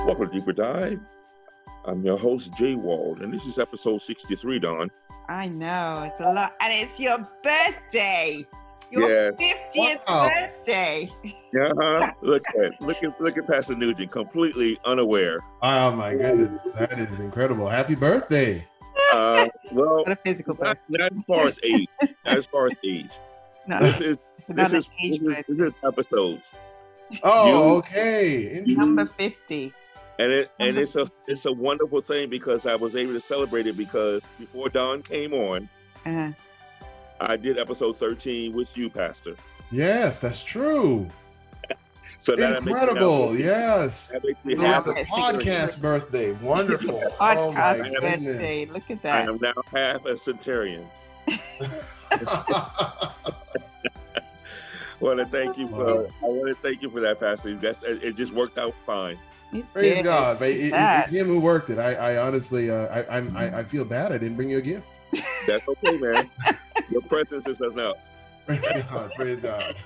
Welcome to Deeper Dive. I'm your host, Jay Wald, and this is episode 63, Don. I know, it's a lot. And it's your birthday. Your Yeah. 50th Wow. birthday. Look at Pastor Nugent, completely unaware. Oh my goodness, that is incredible! Happy birthday! Well, Not a physical birthday. not as far as age. Not as far as age. No, This is it's not this an is age this birthday. is episodes, Oh, okay. Interesting. Number 50. and it's a wonderful thing because I was able to celebrate it because before Don came on, Uh, I did episode 13 with you, Pastor. Yes, that's true. So that Incredible. Yes. That makes me It's happy. a podcast birthday. Wonderful. Oh podcast my birthday. goodness. Look at I that. am now half a centurion. I want to thank you for that, Pastor. It just worked out fine. It Praise did. God. Look at It's that. him who worked it. I honestly, I feel bad. I didn't bring you a gift. That's okay, man. Your presence is enough. Praise God. Praise God.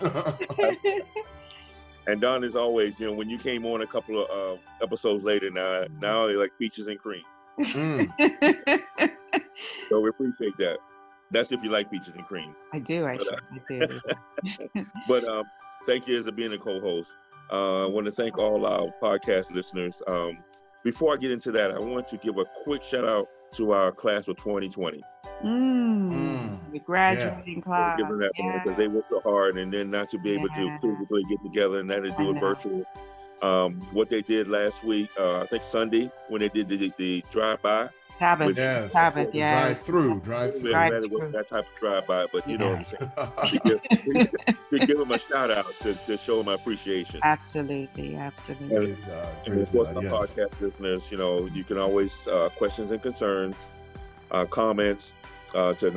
And Don, as always, when you came on a couple of episodes later, now they like peaches and cream. Mm. So we appreciate that. That's if you like peaches and cream. I do, actually. I do. But thank you for being a co-host. I want to thank all our podcast listeners. Before I get into that, I want to give a quick shout out to our class of 2020. The graduating class. Giving that Yeah. because they worked so hard, and then not to be able to Yeah. physically get together and not to do I it know. virtual. What they did last week, I think Sunday, when they did the drive-by. Sabbath. Yes. Sabbath, The yeah. Drive-through. Really Right. glad it wasn't that type of drive-by, but you know what I'm saying. Praise To give them a shout-out to show them my appreciation. Absolutely. God. And Praise of course, God. our Yes. podcast listeners, you can always questions and concerns, comments to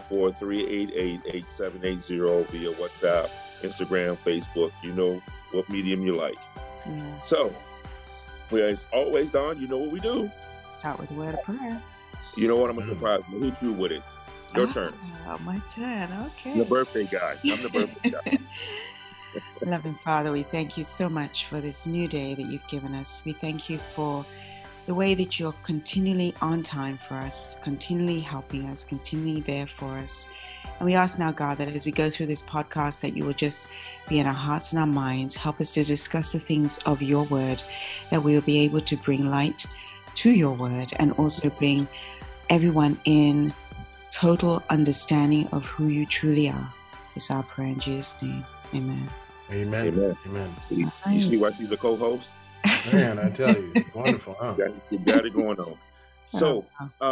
954-388-8780 via WhatsApp, Instagram, Facebook. You know what medium you like. Yeah. So, as always, Don, you know what we do. Start with a word of prayer. You know what? I'm going to surprise you. Hit you with it. Your turn. Oh, my turn. Okay. The birthday guy. I'm the birthday guy. Loving Father, we thank you so much for this new day that you've given us. We thank you for the way that you're continually on time for us, continually helping us, continually there for us. And we ask now, God, that as we go through this podcast, that you will just be in our hearts and our minds, help us to discuss the things of your word, that we will be able to bring light to your word and also bring everyone in total understanding of who you truly are. It's our prayer in Jesus' name. Amen. Amen. Amen. Amen. You see why she's a co-host? Man, I tell you, it's wonderful, huh? You got it going on. So,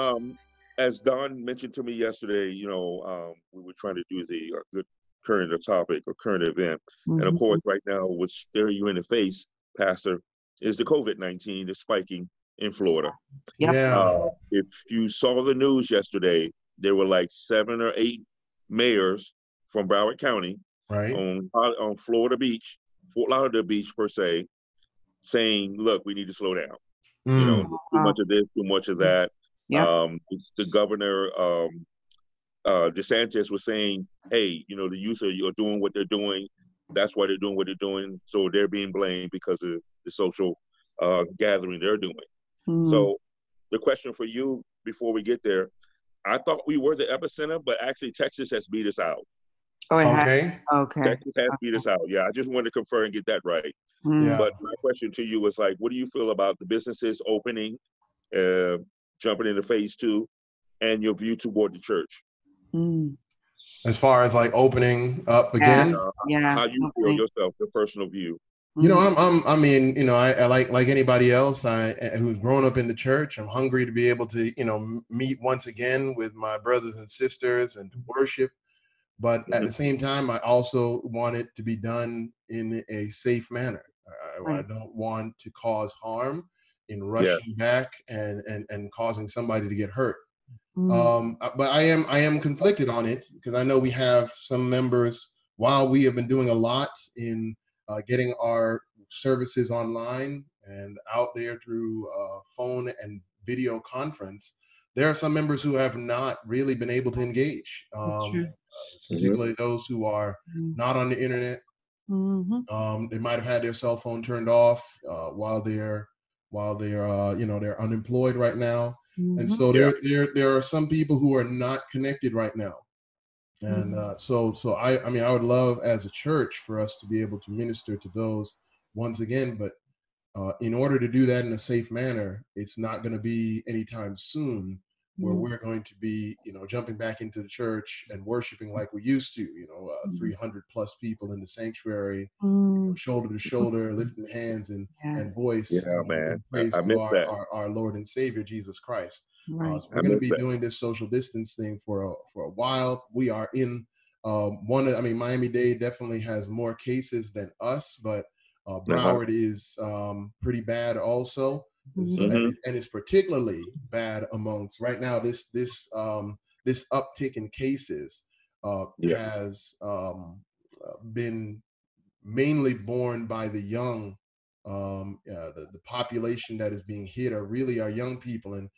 as Don mentioned to me yesterday, we were trying to do the good current topic or current event. And of course, right now, what's staring you in the face, Pastor, is the COVID-19 is spiking in Florida. Yep. Yeah. If you saw the news yesterday, there were like 7 or 8 mayors from Broward County Right. on Florida Beach, Fort Lauderdale Beach per se, saying, look, we need to slow down. Mm. Too much of this, too much of that. Yep. The governor, DeSantis, was saying, hey, the youth are doing what they're doing. That's why they're doing what they're doing. So they're being blamed because of the social gathering they're doing. So the question for you before we get there, I thought we were the epicenter, but actually Texas has beat us out. Oh, it has. Okay. Okay. Texas has beat us out. Yeah, I just wanted to confirm and get that right. Yeah. But my question to you was like, what do you feel about the businesses opening, jumping into phase 2, and your view toward the church? As far as like opening up again, How you feel yourself, your personal view? I like anybody else, who's grown up in the church, I'm hungry to be able to, meet once again with my brothers and sisters and to worship. But at the same time, I also want it to be done in a safe manner. I don't want to cause harm in rushing back and causing somebody to get hurt. But I am conflicted on it because I know we have some members, while we have been doing a lot in getting our services online and out there through phone and video conference, there are some members who have not really been able to engage, particularly those who are not on the internet. They might have had their cell phone turned off while they're while they're they're unemployed right now. And Mm-hmm. so Yeah. there are some people who are not connected right now. And so I mean, I would love as a church for us to be able to minister to those once again, but in order to do that in a safe manner, it's not going to be anytime soon where Mm-hmm. we're going to be, jumping back into the church and worshiping like we used to, 300 plus people in the sanctuary, Mm-hmm. shoulder to shoulder, lifting hands Yeah. and voice Yeah, man. in praise I to miss that. our Lord and Savior, Jesus Christ. Right. So I we're going to miss be that. doing this social distancing for a while. We are in I mean, Miami-Dade definitely has more cases than us, but Uh-huh. Broward is pretty bad also. So, Mm-hmm. Mm-hmm. and it's particularly bad amongst right now. This uptick in cases Yeah. has been mainly borne by the young. The population that is being hit are really our young people, and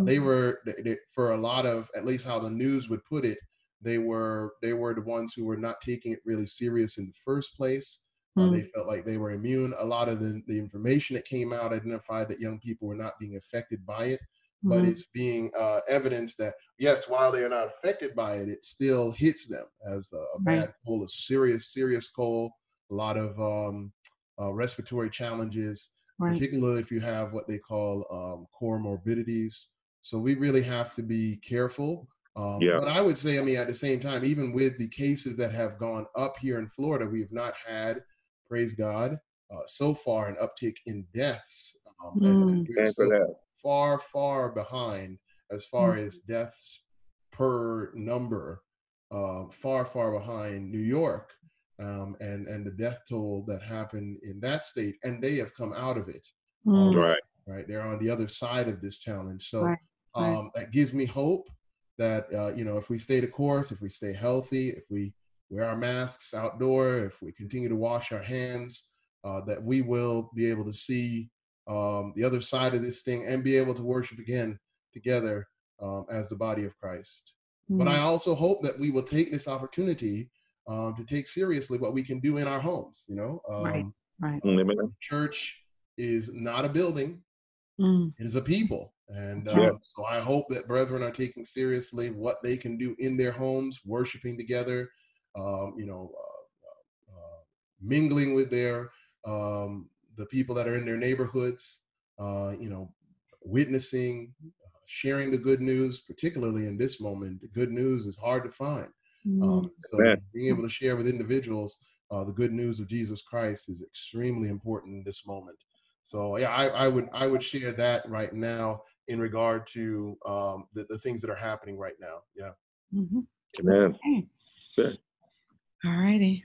for a lot of, at least how the news would put it, they were the ones who were not taking it really serious in the first place. They felt like they were immune. A lot of the information that came out identified that young people were not being affected by it, but Mm-hmm. it's being evidence that yes, while they are not affected by it, it still hits them as a Right. bad cold, a serious cold, a lot of respiratory challenges, Right. particularly if you have what they call comorbidities. So we really have to be careful. Yeah. But I would say, I mean, at the same time, even with the cases that have gone up here in Florida, we have not had, praise God, so far an uptick in deaths. And we're And for still that. far behind as far as deaths per number, far behind New York, and the death toll that happened in that state, and they have come out of it already. Right. Right, they're on the other side of this challenge. So Right. Right. that gives me hope that if we stay the course, if we stay healthy, if we wear our masks outdoor, if we continue to wash our hands, that we will be able to see the other side of this thing and be able to worship again together as the body of Christ. But I also hope that we will take this opportunity to take seriously what we can do in our homes. Right. Right. Amen. Church is not a building; Mm. it is a people. And Yeah. so I hope that brethren are taking seriously what they can do in their homes, worshiping together, um, you know, mingling with the people that are in their neighborhoods, witnessing, sharing the good news. Particularly in this moment, the good news is hard to find. Mm. So Man. being able to share with individuals the good news of Jesus Christ is extremely important in this moment. So yeah, I would share that right now in regard to the things that are happening right now. Yeah. Mm-hmm. Amen. Okay. Good. All righty.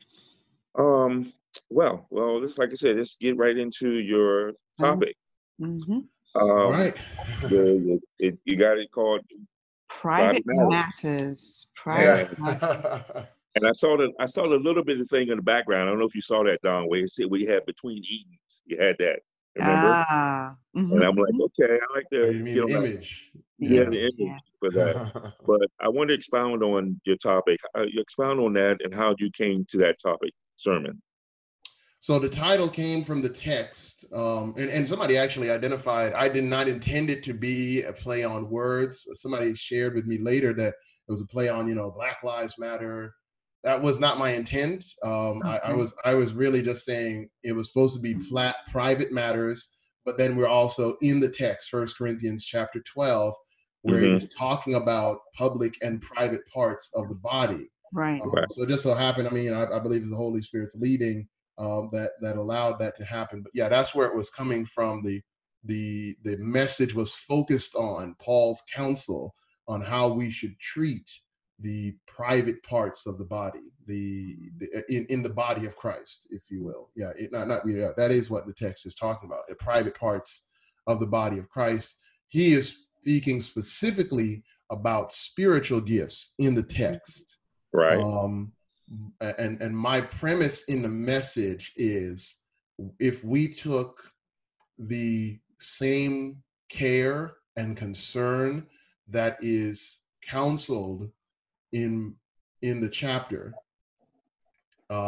Well, just like I said, let's get right into your topic. Mm-hmm. All Um, right. you got it called Private Matters. matters. Private Yeah. And matters. and I saw the little bit of thing in the background. I don't know if you saw that, Don, where it said we had between Edens. You had that, remember? Ah. And Mm-hmm. I'm like, okay, I like Oh, to you mean get the on that. image? The Yeah, Yeah. the image. Yeah. image for that. But I want to expound on your topic. You expound on that and how you came to that topic sermon. So the title came from the text, and somebody actually identified. I did not intend it to be a play on words. Somebody shared with me later that it was a play on, Black Lives Matter. That was not my intent. Okay. I was really just saying it was supposed to be private matters, but then we're also in the text, 1 Corinthians chapter 12, where it Mm-hmm. is talking about public and private parts of the body. Right. Right. So it just so happened, I mean, I believe it's the Holy Spirit's leading that allowed that to happen. But yeah, that's where it was coming from. The message was focused on Paul's counsel on how we should treat the private parts of the body, in the body of Christ, if you will. Yeah, that is what the text is talking about. The private parts of the body of Christ. He is speaking specifically about spiritual gifts in the text. Right. And my premise in the message is, if we took the same care and concern that is counseled in the chapter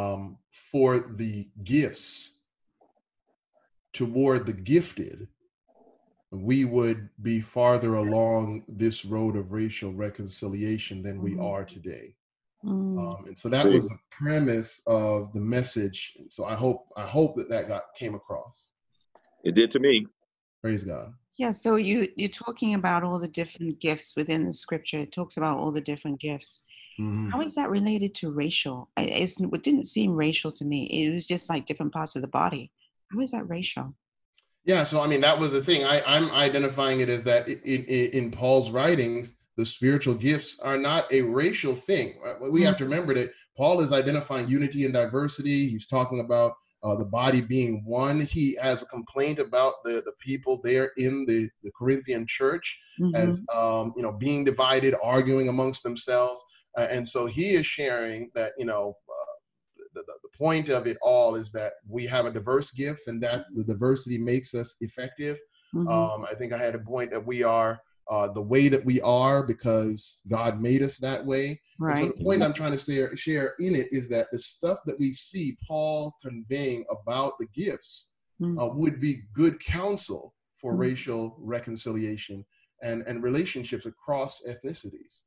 for the gifts toward the gifted, we would be farther along this road of racial reconciliation than we are today. And so that was the premise of the message. So I hope that came across. It did to me. Praise God. Yeah, so you're talking about all the different gifts within the scripture. It talks about all the different gifts. Mm-hmm. How is that related to racial? It didn't seem racial to me. It was just like different parts of the body. How is that racial? Yeah, so I mean, that was the thing. I'm identifying it as that in Paul's writings, the spiritual gifts are not a racial thing. We have to remember that Paul is identifying unity and diversity. He's talking about the body being one. He has a complaint about the people there in the Corinthian church as being divided, arguing amongst themselves. And so he is sharing that, the point of it all is that we have a diverse gift, and that the diversity makes us effective. I think I had a point that we are the way that we are because God made us that way. Right. And so the point I'm trying to share in it is that the stuff that we see Paul conveying about the gifts would be good counsel for racial reconciliation and relationships across ethnicities.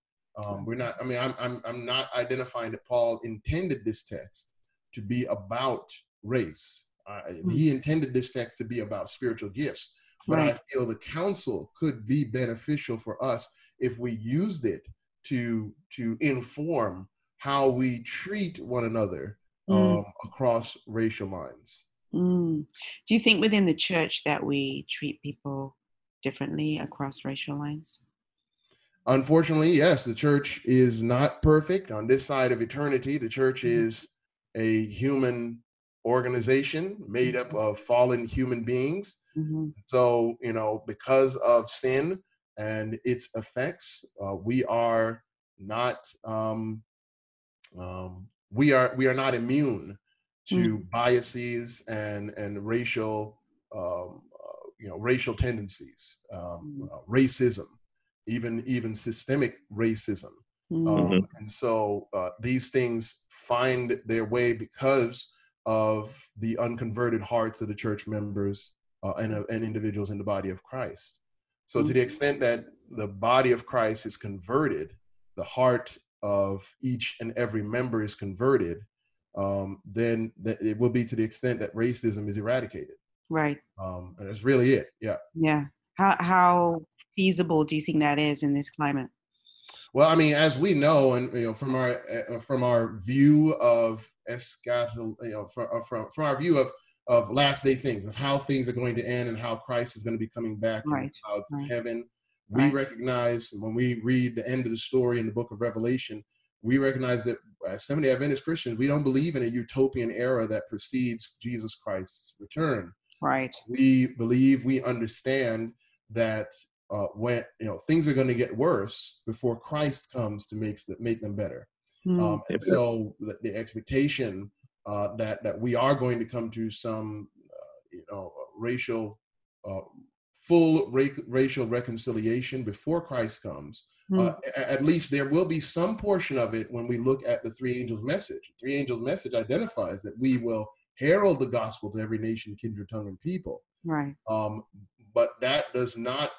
I'm not identifying that Paul intended this text to be about race. He intended this text to be about spiritual gifts, but I feel the counsel could be beneficial for us if we used it to inform how we treat one another across racial lines. Do you think within the church that we treat people differently across racial lines? Unfortunately, yes, the church is not perfect. On this side of eternity, the church is a human organization made up of fallen human beings. So, because of sin and its effects, we are not not immune to biases and racial racial tendencies, racism, even systemic racism. And so these things find their way because of the unconverted hearts of the church members and individuals in the body of Christ. So to the extent that the body of Christ is converted, the heart of each and every member is converted, then it will be to the extent that racism is eradicated. Right. And that's really it. Yeah. Yeah. How feasible do you think that is in this climate? Well, I mean, as we know, and from our view of from our view of last day things, of how things are going to end and how Christ is going to be coming back in the clouds of heaven, we recognize when we read the end of the story in the book of Revelation, we recognize that as Seventh-day Adventist Christians, we don't believe in a utopian era that precedes Jesus Christ's return. Right. We believe, we understand that when things are going to get worse before Christ comes to make them better. And so the expectation that we are going to come to some full racial reconciliation before Christ comes. At least there will be some portion of it when we look at the three angels' message. The three angels' message identifies that we will herald the gospel to every nation, kindred, tongue, and people. Right. But that does not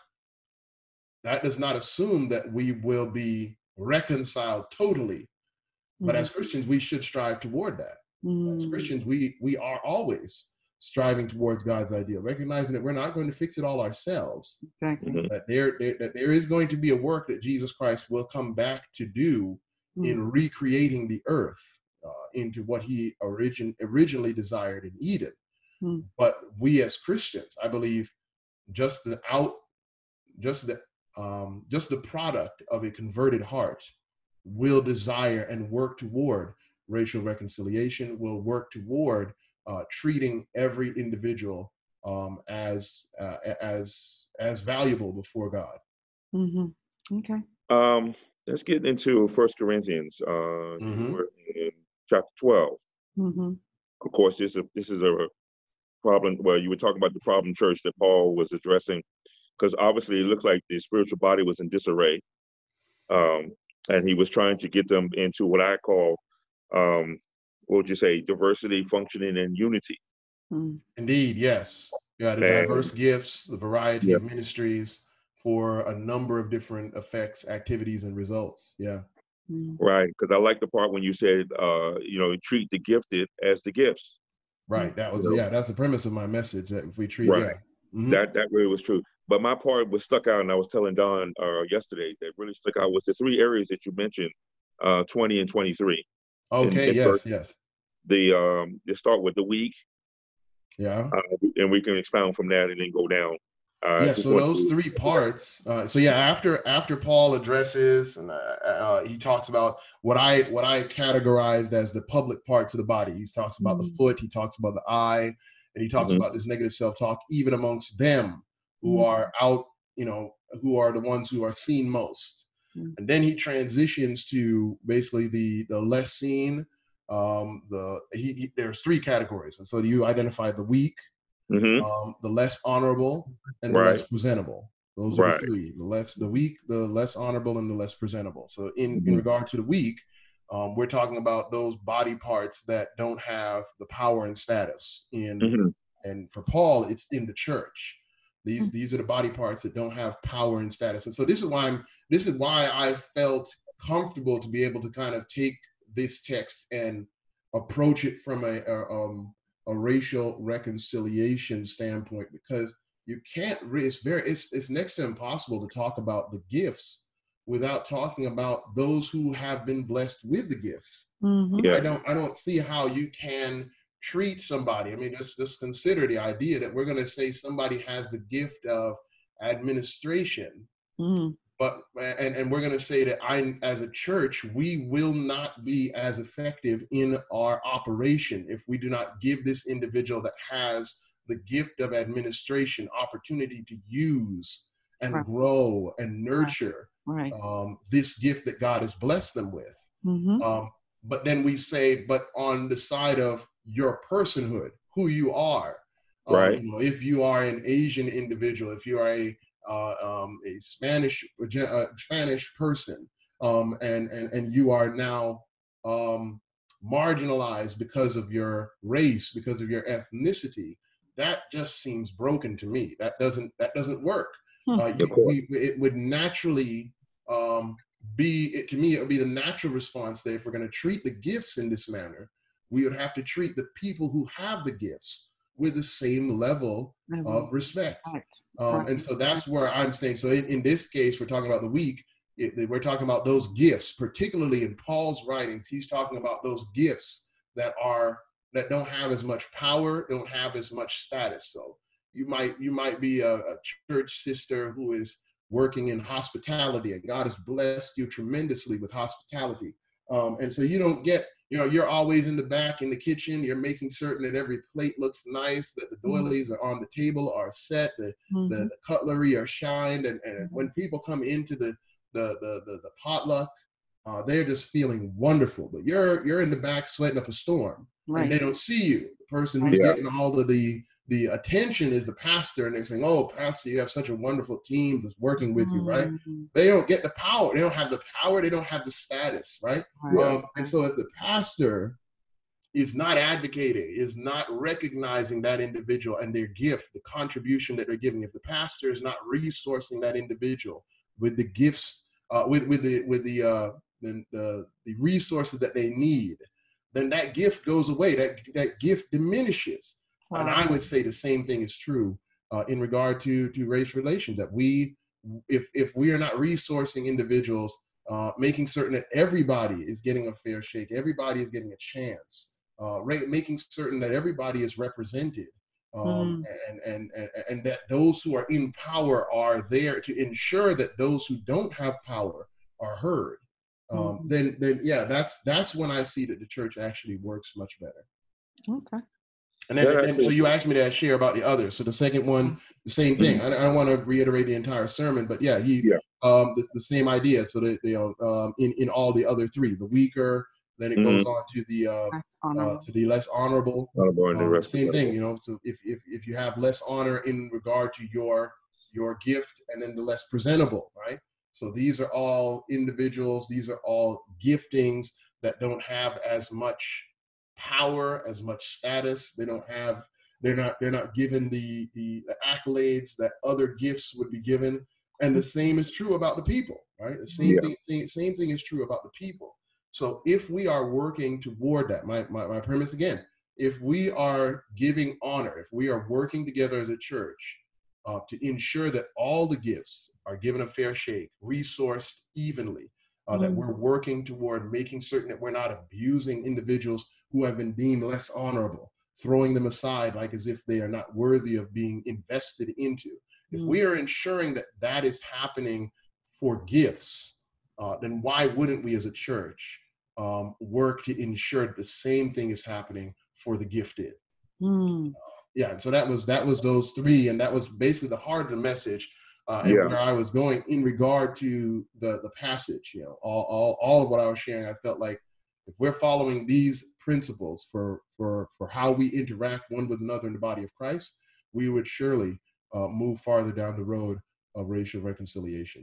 assume that we will be reconciled totally. But as Christians, we should strive toward that. As Christians, we are always striving towards God's ideal, recognizing that we're not going to fix it all ourselves. Exactly. That there is going to be a work that Jesus Christ will come back to do in recreating the earth into what he originally desired in Eden. But we as Christians, I believe, just the product of a converted heart will desire and work toward racial reconciliation, will work toward treating every individual as valuable before God. Okay. Let's get into 1 Corinthians in chapter 12. Of course, this is a problem. Well, you were talking about the problem church that Paul was addressing, because obviously it looked like the spiritual body was in disarray, and he was trying to get them into what I call, what would you say, diversity, functioning, and unity. Indeed, yes. Yeah, the And diverse gifts, the variety yeah, of ministries for a number of different effects, activities, and results. Yeah. Mm. right. Because I like the part when you said, treat the gifted as the gifts. Right. That You was, know, yeah, that's the premise of my message. That if we treat, right. yeah. Hmm. That really was true. But my part was stuck out, and I was telling Don yesterday that really stuck out was the three areas that you mentioned, 20 and 23. Okay. In verse, Yes. Yes. you start with the weak, Yeah. and we can expound from that and then go down. I Yeah, just so want those to. three parts. So yeah, after Paul addresses and he talks about what I categorized as the public parts of the body. He talks about the Mm. foot. He talks about the eye, and he talks Mhm, about this negative self-talk even amongst them who Mm. are out, who are the ones who are seen most. Mm. And then he transitions to basically the less seen. There's three categories, and so you identify the weak, mhm, the less honorable, and the less right, presentable. Those are the right. three: the weak, the less honorable, and the less presentable. So, in Mhm, regard to the weak, we're talking about those body parts that don't have the power and status in. mhm, And for Paul, it's in the church. Mm. These are the body parts that don't have power and status. And so this is why I felt comfortable to be able to kind of take this text and approach it from a racial reconciliation standpoint, because you can't it's next to impossible to talk about the gifts without talking about those who have been blessed with the gifts. Mhm. yeah, I don't see how you can treat somebody. I mean, just consider the idea that we're going to say somebody has the gift of administration, Mm. but and we're going to say that as a church, we will not be as effective in our operation if we do not give this individual that has the gift of administration opportunity to use and Right. grow and Right. nurture Right. this gift that God has blessed them with. Mhm. But then we say, but on the side of your personhood, who you are, right. if you are an Asian individual, if you are a Spanish person, and you are now marginalized because of your race, because of your ethnicity, that just seems broken to me. That doesn't work. Hmm. Of course. It would naturally to me, it would be the natural response that if we're going to treat the gifts in this manner, we would have to treat the people who have the gifts with the same level of respect. Right. And so that's where I'm saying, so in this case, we're talking about the weak. We're talking about those gifts, particularly in Paul's writings. He's talking about those gifts that don't have as much power, don't have as much status. So you might be a church sister who is working in hospitality, and God has blessed you tremendously with hospitality. And so you don't get, you're always in the back in the kitchen. You're making certain that every plate looks nice, that the doilies are on the table, are set, the cutlery are shined, and when people come into the potluck, they're just feeling wonderful. But you're in the back sweating up a storm, and Right. they don't see you. The person who's Right. Yeah, getting all of the attention is the pastor, and they're saying, "Oh, pastor, you have such a wonderful team that's working with you," right? Mhm. They don't get the power. They don't have the power. They don't have the status, right? Right. yeah, And so, if the pastor is not advocating, is not recognizing that individual and their gift, the contribution that they're giving, if the pastor is not resourcing that individual with the gifts, with the resources that they need, then that gift goes away. That gift diminishes. And Wow. I would say the same thing is true in regard to race relations. That if we are not resourcing individuals, making certain that everybody is getting a fair shake, everybody is getting a chance, making certain that everybody is represented, um, Mm. and that those who are in power are there to ensure that those who don't have power are heard. Mhm. Then yeah, that's when I see that the church actually works much better. Okay. And that then so actually, you asked me to share about the others. So the second one, the same thing. mhm, I don't want to reiterate the entire sermon, but yeah, yeah, the same idea. So that in all the other three, the weaker, then it goes mhm, on That's honorable. to the less honorable. honorable and the rest Same thing, presentable. So if you have less honor in regard to your gift, and then the less presentable, right? So these are all individuals. These are all giftings that don't have as much power, as much status. They don't have They're not given the accolades that other gifts would be given. And the same is true about the people, right? The same thing is true about the people. So if we are working toward that, my premise again, if we are giving honor, if we are working together as a church to ensure that all the gifts are given a fair shake, resourced evenly, that we're working toward making certain that we're not abusing individuals who have been deemed less honorable, throwing them aside like as if they are not worthy of being invested into. If we are ensuring that that is happening for gifts, then why wouldn't we as a church work to ensure that the same thing is happening for the gifted? Yeah, and so that was those three, and that was basically the heart of the message, and where I was going in regard to the passage. You know, all of what I was sharing, I felt like if we're following these principles for how we interact one with another in the body of Christ, we would surely move farther down the road of racial reconciliation.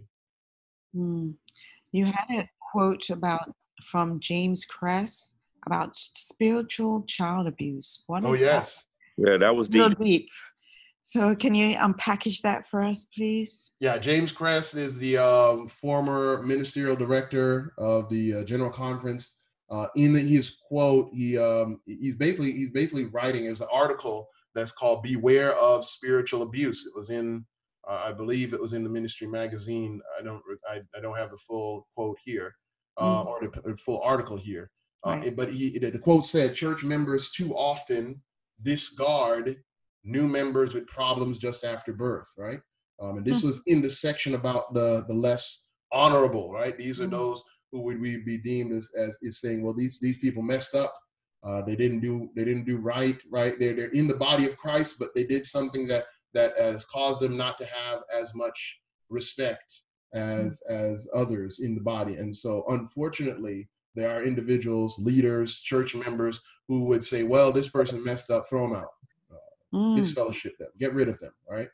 You had a quote from James Kress about spiritual child abuse. What is that? Yeah, that was deep. Deep. So can you unpackage that for us, please? Yeah, James Kress is the former ministerial director of the General Conference. In his quote, he's basically writing. It was an article that's called "Beware of Spiritual Abuse." It was in, I believe, it was in the Ministry Magazine. I don't have the full quote here, or the full article here. Right. But the quote said, "Church members too often discard new members with problems just after birth," right? And this was in the section about the less honorable, right? These are those who would we be deemed as is saying, well, these people messed up. They didn't do right. They're in the body of Christ, but they did something that has caused them not to have as much respect as others in the body. And so unfortunately, there are individuals, leaders, church members who would say, well, this person messed up, throw them out. Disfellowship them, get rid of them, right?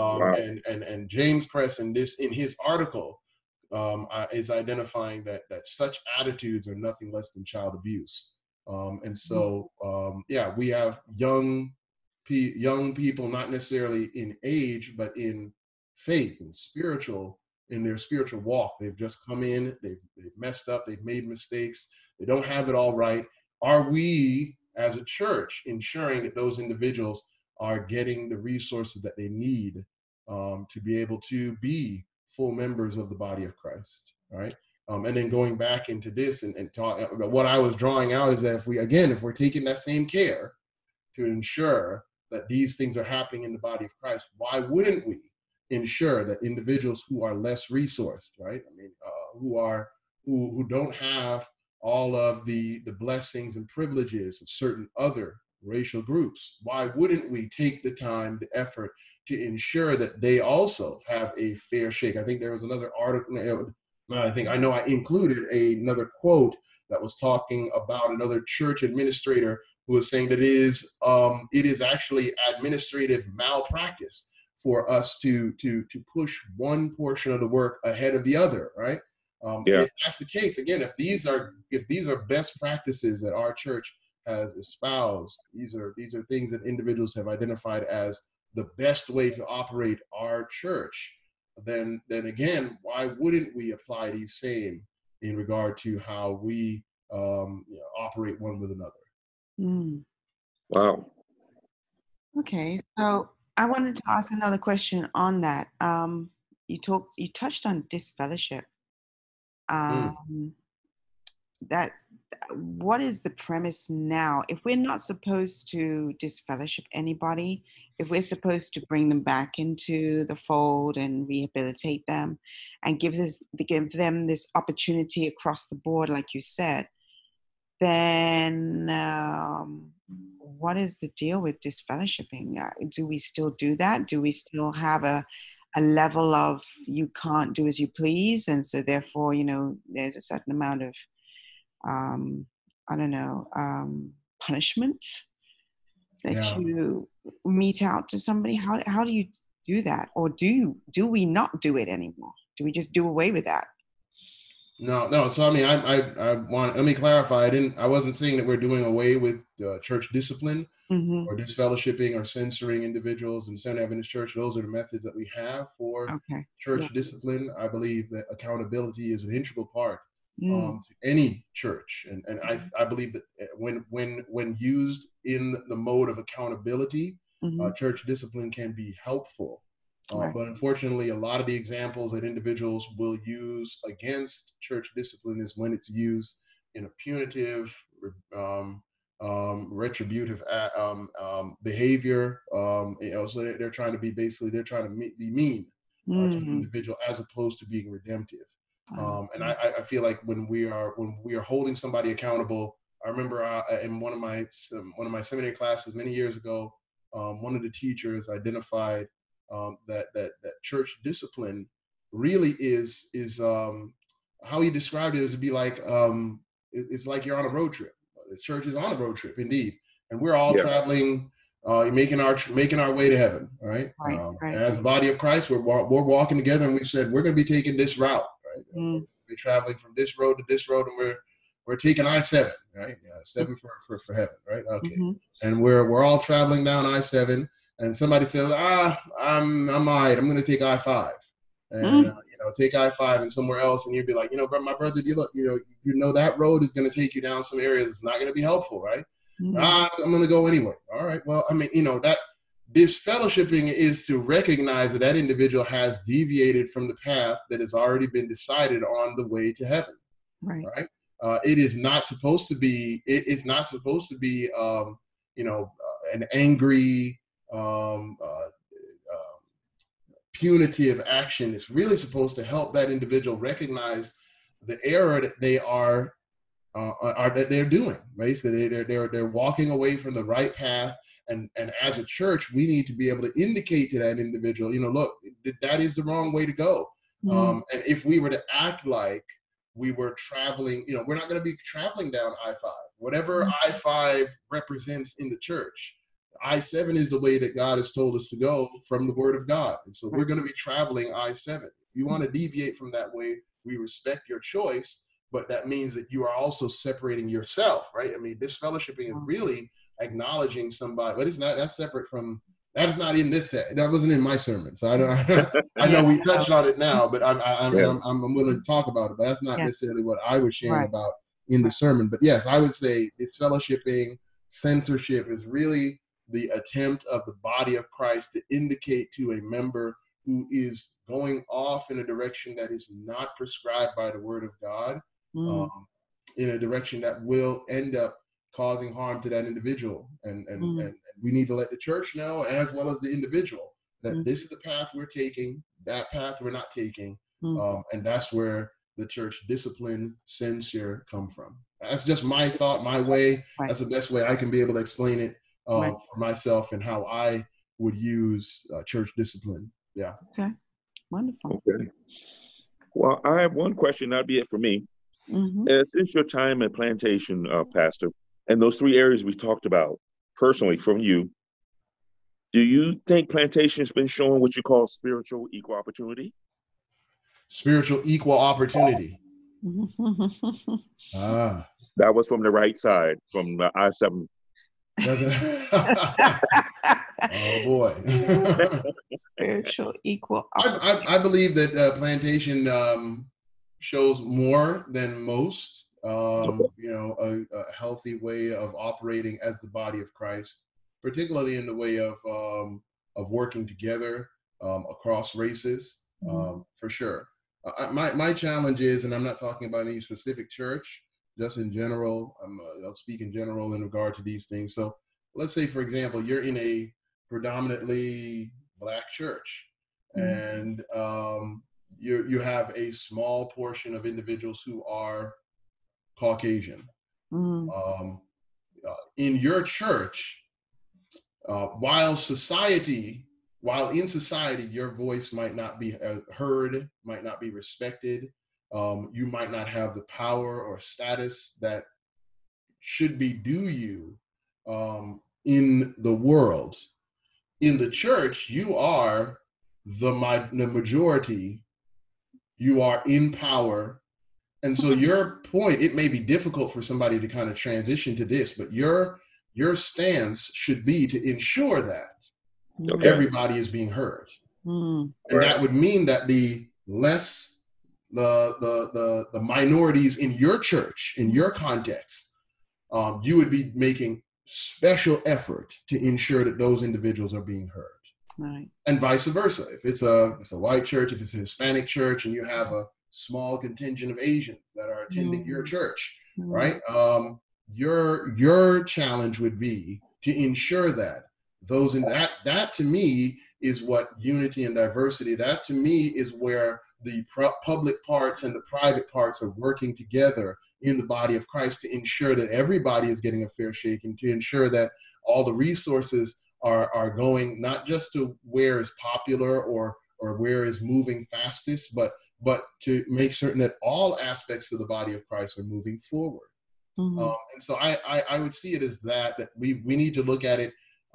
And James Kress in his article is identifying that such attitudes are nothing less than child abuse. And so we have young people, not necessarily in age, but in faith and in their spiritual walk. They've just come in, they've messed up, they've made mistakes, they don't have it all right. Are we as a church ensuring that those individuals are getting the resources that they need to be able to be full members of the body of Christ, right? And then going back into this and talk about what I was drawing out is that if we're taking that same care to ensure that these things are happening in the body of Christ, why wouldn't we ensure that individuals who are less resourced, right? I mean, who don't have all of the blessings and privileges of certain other racial groups, why wouldn't we take the time, the effort to ensure that they also have a fair shake? I think there was another article, I know I included another quote that was talking about another church administrator who was saying that it is actually administrative malpractice for us to push one portion of the work ahead of the other, right? And if that's the case, again, if these are best practices that our church has espoused, these are things that individuals have identified as the best way to operate our church, then again, why wouldn't we apply these same in regard to how we operate one with another? Wow. Okay, so I wanted to ask another question on that. You touched on disfellowship. What is the premise now? If we're not supposed to disfellowship anybody, if we're supposed to bring them back into the fold and rehabilitate them and give them this opportunity across the board, like you said, then what is the deal with disfellowshipping? Do we still do that? Do we still have a level of you can't do as you please, and so therefore, there's a certain amount of punishment that you mete out to somebody? How do you do that? Or do we not do it anymore? Do we just do away with that? No. So I mean, I want, let me clarify. I wasn't saying that we're doing away with church discipline or disfellowshipping or censoring individuals in the Seventh Adventist Church. Those are the methods that we have for Okay. church Yeah. discipline. I believe that accountability is an integral part Mm. to any church, and I believe that when used in the mode of accountability, church discipline can be helpful. Right. But unfortunately, a lot of the examples that individuals will use against church discipline is when it's used in a punitive, um, retributive behavior. So they're trying to be, basically, they're trying to be mean to an individual as opposed to being redemptive. And I feel like when we are holding somebody accountable, I remember in one of my seminary classes many years ago, one of the teachers identified that church discipline really is how he described it is to be like it's like you're on a road trip. The church is on a road trip, indeed, and we're all traveling, making our way to heaven. All right. Right. As a body of Christ, we're walking together, and we said we're going to be taking this route. Right. We're traveling from this road to this road, and we're taking I-7. Right. 7 for heaven. Right. Okay. And we're all traveling down I-7. And somebody says, I'm all right. I'm going to take I-5, and take I-5 and somewhere else, and you'd be like, my brother, that road is going to take you down some areas. It's not going to be helpful, right? I'm going to go anyway. All right. Well, I mean, that disfellowshipping is to recognize that individual has deviated from the path that has already been decided on the way to heaven. Right. Right. It is not supposed to be. It is not supposed to be. An angry, punitive action. Is really supposed to help that individual recognize the error that they're doing. Right, so they're walking away from the right path, and as a church, we need to be able to indicate to that individual, look, that is the wrong way to go. And if we were to act like we were traveling, we're not going to be traveling down I-5. Whatever I-5 represents in the church, I-7 is the way that God has told us to go from the Word of God. And so we're going to be traveling I-7. If you want to deviate from that way, we respect your choice, but that means that you are also separating yourself, right? I mean, disfellowshipping is really acknowledging somebody, but that's separate from, that is not in this text. That wasn't in my sermon. So I know we touched on it now, but I'm willing to talk about it, but that's not necessarily what I was sharing about in the sermon. But yes, I would say disfellowshipping, censorship is really the attempt of the body of Christ to indicate to a member who is going off in a direction that is not prescribed by the Word of God, in a direction that will end up causing harm to that individual. And we need to let the church know, as well as the individual, that this is the path we're taking, that path we're not taking. And that's where the church discipline, censure come from. That's just my thought, my way. That's the best way I can be able to explain it for myself and how I would use church discipline. Yeah. Okay. Wonderful. Okay. Well, I have one question. That'd be it for me. Since your time at Plantation, Pastor, and those 3 areas we talked about, personally from you, do you think Plantation's been showing what you call spiritual equal opportunity? Spiritual equal opportunity. That was from the right side, from the I-7. Oh boy. Spiritual equal opportunity. I believe that Plantation shows more than most. A healthy way of operating as the body of Christ, particularly in the way of working together across races, for sure. My challenge is, and I'm not talking about any specific church, just in general. I'll speak in general in regard to these things. So let's say, for example, you're in a predominantly Black church, and you have a small portion of individuals who are Caucasian. In your church, while in society, your voice might not be heard, might not be respected. You might not have the power or status that should be due you in the world. In the church, you are the majority. You are in power. And so your point, it may be difficult for somebody to kind of transition to this, but your stance should be to ensure that everybody is being heard. And that would mean that the minorities in your church, in your context, you would be making special effort to ensure that those individuals are being heard. Right. And vice versa. If it's a white church, if it's a Hispanic church, and you have a small contingent of Asians that are attending your church, right? Your challenge would be to ensure that those in that to me is what unity and diversity, that to me is where the public parts and the private parts are working together in the body of Christ to ensure that everybody is getting a fair shake, and to ensure that all the resources are going not just to where is popular or where is moving fastest, but to make certain that all aspects of the body of Christ are moving forward. And so I would see it as that we need to look at it.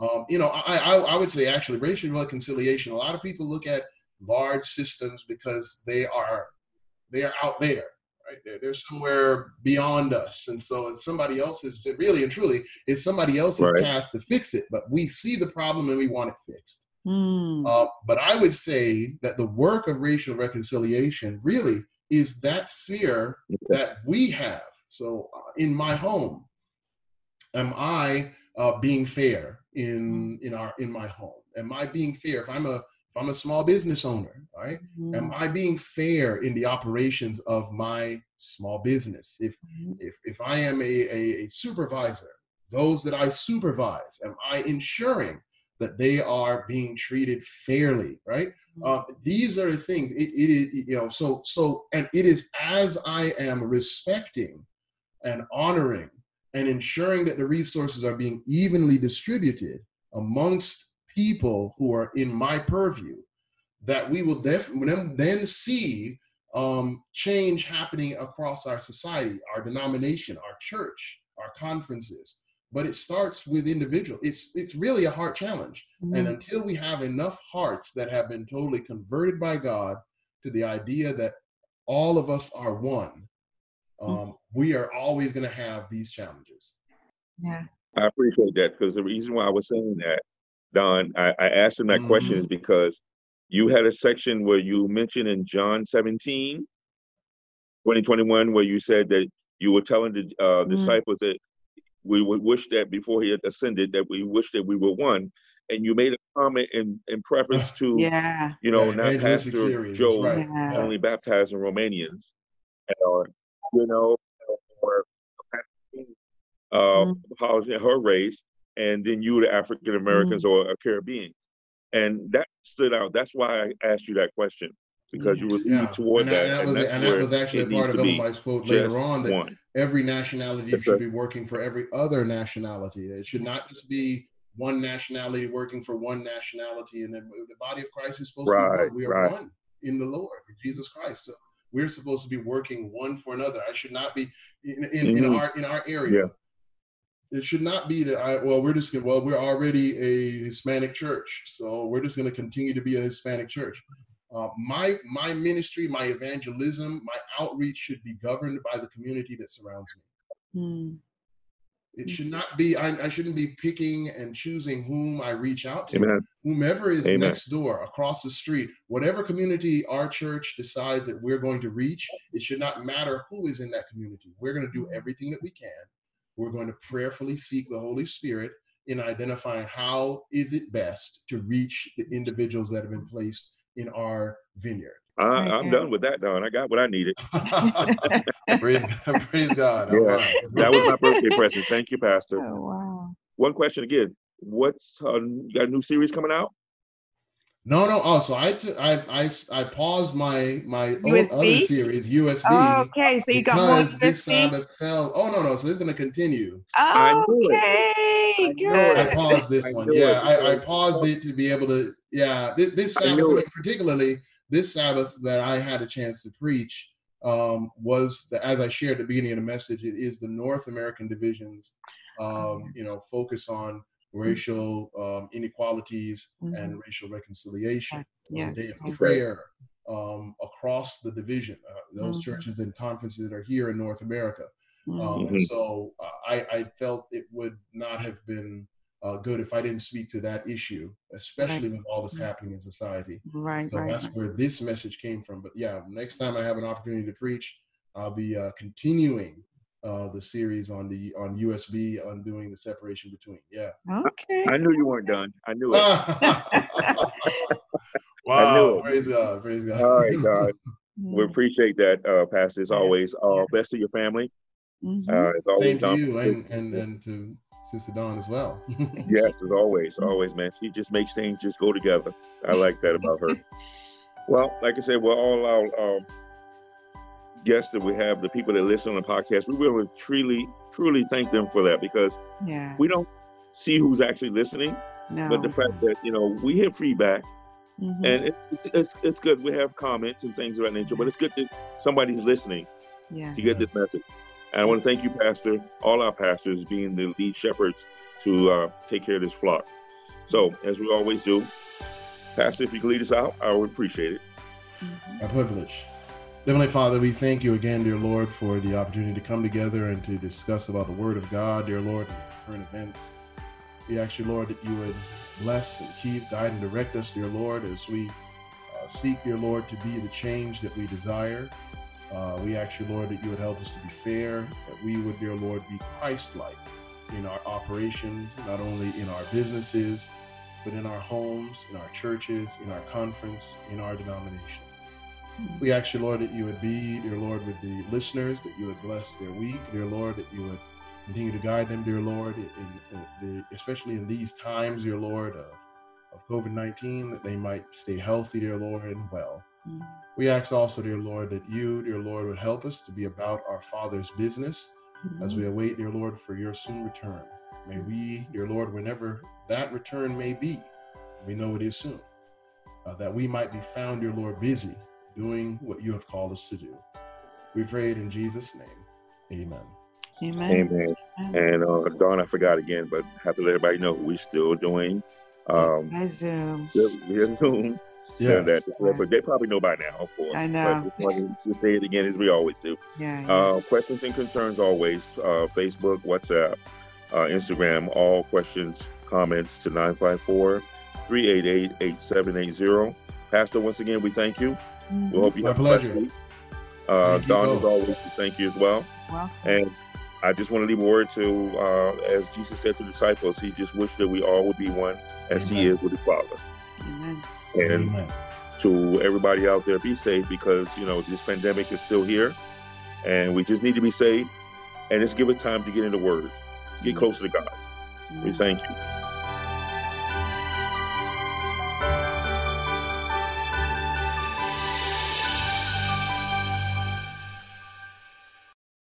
I would say actually racial reconciliation. A lot of people look at large systems because they are out there, right? They're somewhere beyond us, and so it's somebody else's. Really and truly, it's somebody else's task to fix it. But we see the problem and we want it fixed. But I would say that the work of racial reconciliation really is that sphere that we have. So in my home, am I being fair in my home? Am I being fair? If I'm a small business owner, right? Am I being fair in the operations of my small business? If I am a supervisor, those that I supervise, am I ensuring that they are being treated fairly, right? These are the things. It is, and it is as I am respecting and honoring and ensuring that the resources are being evenly distributed amongst people who are in my purview, that we will then see change happening across our society, our denomination, our church, our conferences. But it starts with individual. It's really a heart challenge. And until we have enough hearts that have been totally converted by God to the idea that all of us are one, we are always going to have these challenges. Yeah, I appreciate that, because the reason why I was saying that, Don, I asked him that question is because you had a section where you mentioned in John 17, 2021, where you said that you were telling the disciples that we would wish that before he had ascended, that we wish that we were one. And you made a comment in preference to, not Pastor Joe only baptizing Romanians, or, or apologizing her race, and then you, the African Americans or Caribbean. And that stood out. That's why I asked you that question, because you were leading toward that. That was actually a part of Ellen White's quote later on, that every nationality should be working for every other nationality. It should not just be one nationality working for one nationality. And then the body of Christ is supposed to be one. We are one in the Lord, in Jesus Christ. So we're supposed to be working one for another. I should not be in our area. Yeah. It should not be that we're already a Hispanic church, so we're just going to continue to be a Hispanic church. My ministry, my evangelism, my outreach should be governed by the community that surrounds me. It should not be, I shouldn't be picking and choosing whom I reach out to. Amen. Whomever is next door, across the street, whatever community our church decides that we're going to reach, it should not matter who is in that community. We're going to do everything that we can. We're going to prayerfully seek the Holy Spirit in identifying how is it best to reach the individuals that have been placed in our vineyard. I'm done with that, Don. I got what I needed. Praise God. Yeah, right. That was my birthday present. Thank you, Pastor. Oh, wow. One question again. What's you got a new series coming out? No. Oh, so I paused my other series, USB. Oh, okay, so you got more because this Sabbath fell. Oh no. So it's going to continue. Okay, good. I paused this one. I paused it to be able to. Yeah, this Sabbath, particularly this Sabbath that I had a chance to preach, was as I shared at the beginning of the message. It is the North American divisions, focus on racial inequalities and racial reconciliation. A day of prayer, across the division, those churches and conferences that are here in North America. And so I felt it would not have been good if I didn't speak to that issue, especially with all that's happening in society. So that's where this message came from. But yeah, next time I have an opportunity to preach, I'll be continuing the series on USB, on doing the separation between. Yeah. Okay. I knew you weren't done. I knew it. Wow. Praise God. Praise God. All right, God. We appreciate that, Pastor, as always. Best to your family. As always, same to you and to Sister Dawn as well. Yes, as always, man. She just makes things just go together. I like that about her. Well, like I said, we're all our guests that we have, the people that listen on the podcast. We really truly thank them for that, because we don't see who's actually listening, but the fact that we hear feedback, and it's good. We have comments and things of that nature, but it's good that somebody's listening to get this message. And I want to thank you, Pastor, all our pastors, being the lead shepherds to take care of this flock. So, as we always do, Pastor, if you could lead us out, I would appreciate it. My privilege. Heavenly Father, we thank you again, dear Lord, for the opportunity to come together and to discuss about the Word of God, dear Lord, and current events. We ask you, Lord, that you would bless and keep, guide, and direct us, dear Lord, as we seek, dear Lord, to be the change that we desire. We ask you, Lord, that you would help us to be fair, that we would, dear Lord, be Christ-like in our operations, not only in our businesses, but in our homes, in our churches, in our conference, in our denomination. We ask you, Lord, that you would be, dear Lord, with the listeners, that you would bless their week, dear Lord, that you would continue to guide them, dear Lord, especially in these times, dear Lord, of COVID-19, that they might stay healthy, dear Lord, and well. We ask also, dear Lord, that you, dear Lord, would help us to be about our Father's business as we await, dear Lord, for your soon return. May we, dear Lord, whenever that return may be, we know it is soon, that we might be found, dear Lord, busy doing what you have called us to do. We pray it in Jesus' name. Amen. Amen. And Dawn, I forgot again, but have to let everybody know we're still doing Zoom. Via Zoom. Yeah, but they probably know by now, of course. I know. But just wanted to say it again, as we always do. Questions and concerns always. Facebook, WhatsApp, Instagram. All questions, comments to 954-388-8780. Pastor, once again, we thank you. We hope you have a blessed week. Dawn, as always, we thank you as well. And I just want to leave a word to, as Jesus said to the disciples, he just wished that we all would be one as he is with his Father. Amen. And to everybody out there, be safe, because, this pandemic is still here, and we just need to be safe, and just give it time to get in the Word, get closer to God. We thank you.